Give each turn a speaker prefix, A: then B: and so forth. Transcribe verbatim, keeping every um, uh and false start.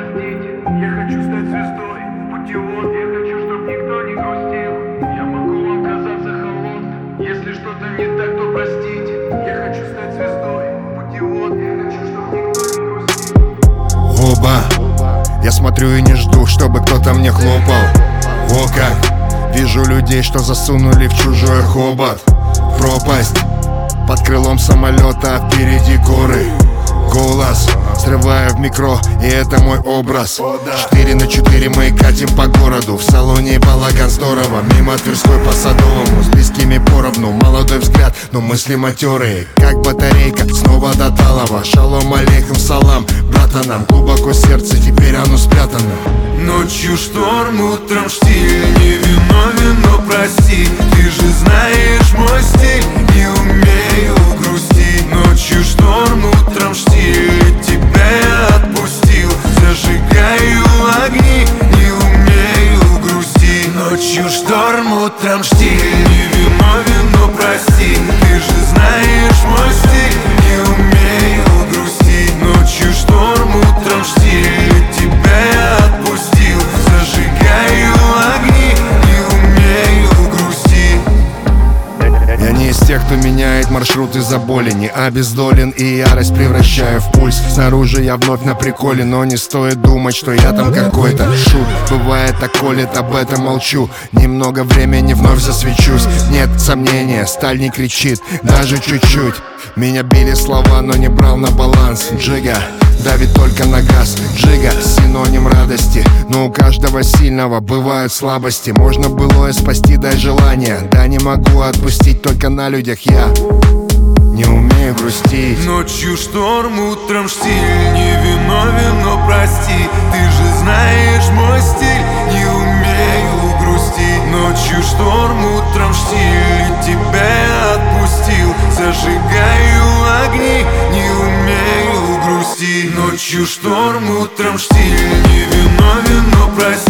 A: простить. Я хочу стать звездой, путевод. Я хочу, чтоб никто не грустил. Я могу вам казаться холодным, если что-то не так, то простите. Я хочу стать звездой, путевод. Я хочу, чтоб никто не грустил.
B: Оба, я смотрю и не жду, чтобы кто-то мне хлопал. О как, вижу людей, что засунули в чужой хобот. Пропасть под крылом самолета, а впереди горы. Голос срываю в микро, и это мой образ. Четыре на четыре мы катим по городу. В салоне балаган здорово. Мимо Тверской по Садовому, с близкими поровну. Молодой взгляд, но мысли матерые, как батарейка, снова до Талова. Шалом алейхум салам, братанам. Глубоко сердце, теперь оно спрятано.
C: Ночью шторм, утром штиль. Не виновен, но прости. Ты же знаешь мой стиль. Не умею грустить. Ночью шторм, утром штиль. Тебя я отпустил. Зажигаю огни. Не умею грустить. Ночью шторм, утром штиль. Не виновен, но прости. Ты же знаешь мой стиль. Не умею грустить. Ночью шторм, утром штиль. Тебя я отпустил. Зажигаю огни. Не умею грустить.
B: Я не из тех, кто меняет маршрут из-за боли. Не обездолен и ярость превращаю в пульс. Снаружи я вновь на приколе, но не стоит думать, что я там какой-то шут. Бывает так колет, об этом молчу. Немного времени вновь засвечусь. Нет сомнения, сталь не кричит, даже чуть-чуть. Меня били слова, но не брал на баланс. Джига давит только на газ. Джига синоним радости, но у каждого сильного бывают слабости. Можно былое спасти, дай желание. Да не могу отпустить, только на людях я не умею грустить.
C: Ночью шторм, утром штиль. Не виновен, но прости. Ты же знаешь мой стиль. Не умею грустить. Ночью шторм, утром штиль. Тебя я отпустил. Зажигаю огни. Не умею грустить. Ночью шторм, утром штиль. Не виновен, но прости.